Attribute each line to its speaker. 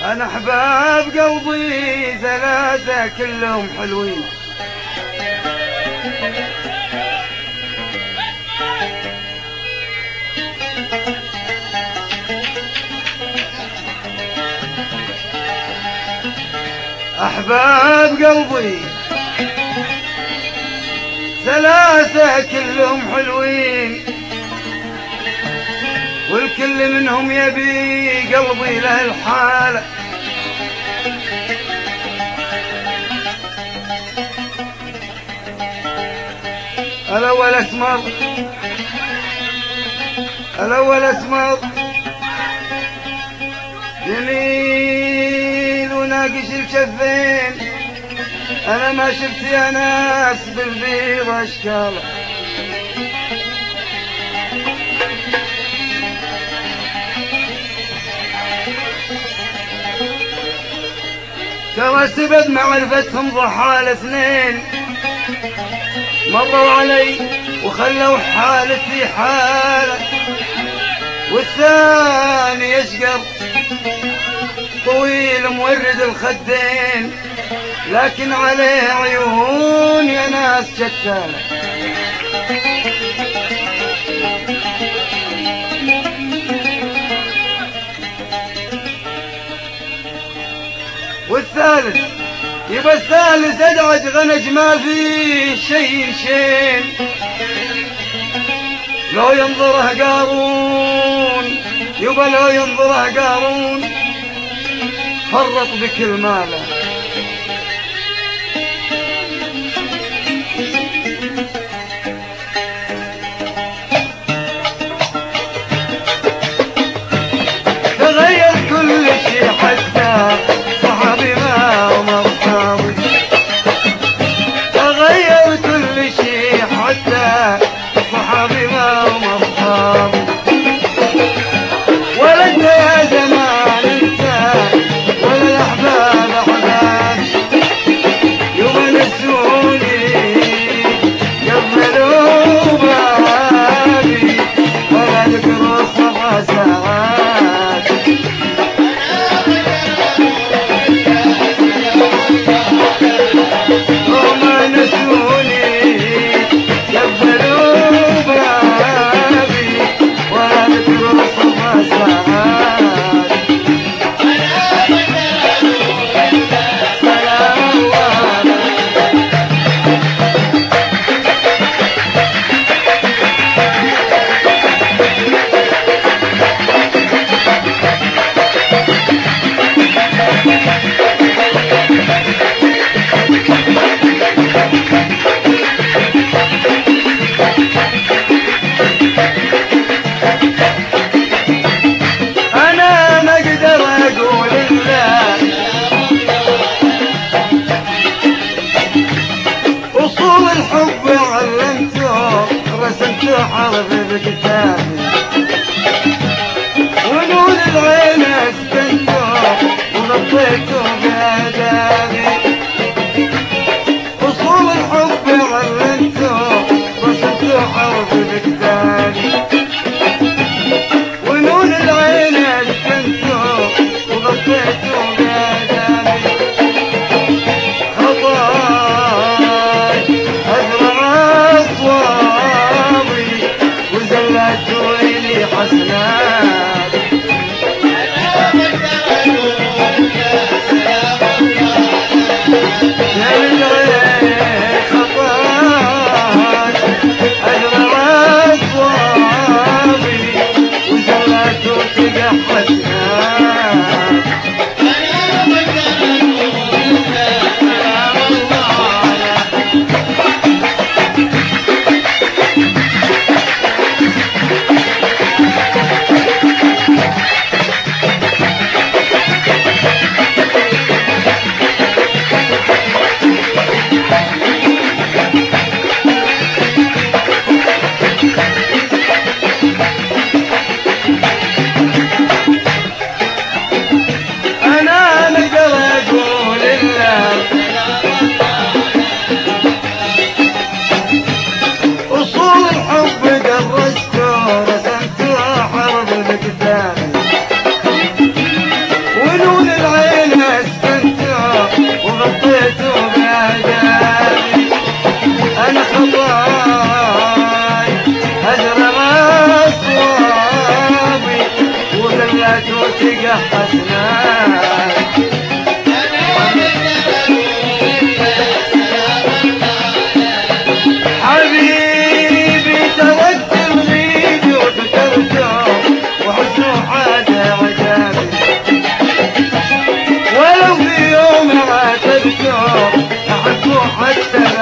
Speaker 1: أنا أحباب قلبي ثلاثة كلهم حلوين، أحباب قلبي ثلاثة كلهم حلوين، والكل منهم يبي قلبي له الحالة. الأول أسمر، الأول أسمر جميل وناقش الكفين، أنا ما شفت يا ناس بالبيض أشكاله. ترى سبب معرفتهم ضحى الاثنين، مروا علي وخلوا حالتي حالة، والثاني يشقر طويل مورد الخدين، لكن عليه عيون يا ناس شتانة. والثالث يبقى الثالث ادعج غنج ما فيه شيء شين، لو ينظره قارون يبقى لو ينظره قارون فرط بكل ماله. تغير كل شيء حتى صحابي ما ومرحبي، تغير كل شيء حتى صحابي ما ومرحبي، ولا انت يا زمان انت ولا الاحباب احباب، يوم نسوني قبلوا بابي ولا ذكروا الصفا ساعات. وما نسوني قبلوا بابي ولا ذكروا الصفا ساعات. أنا ما أقدر أقول إلا أصول الحب علمته رسمته حرف بكتابي، ونور العين أسكنته وغطيته بآدابي، أصول الحب علمته رسمته حرف بكتابي، ونور العين أسكنته وغطيته بآدابي. خطاي أزرع أصوابي وزلت ويلي حسنات، يا للعين خطاي أزرع أصوابي وزلت وتقع حسنات. ثبت وتقحتنا حبيبي تركت الغيد وفترته وحسنه عاد عجابي ولو في يوم عاتبته أحبه حتى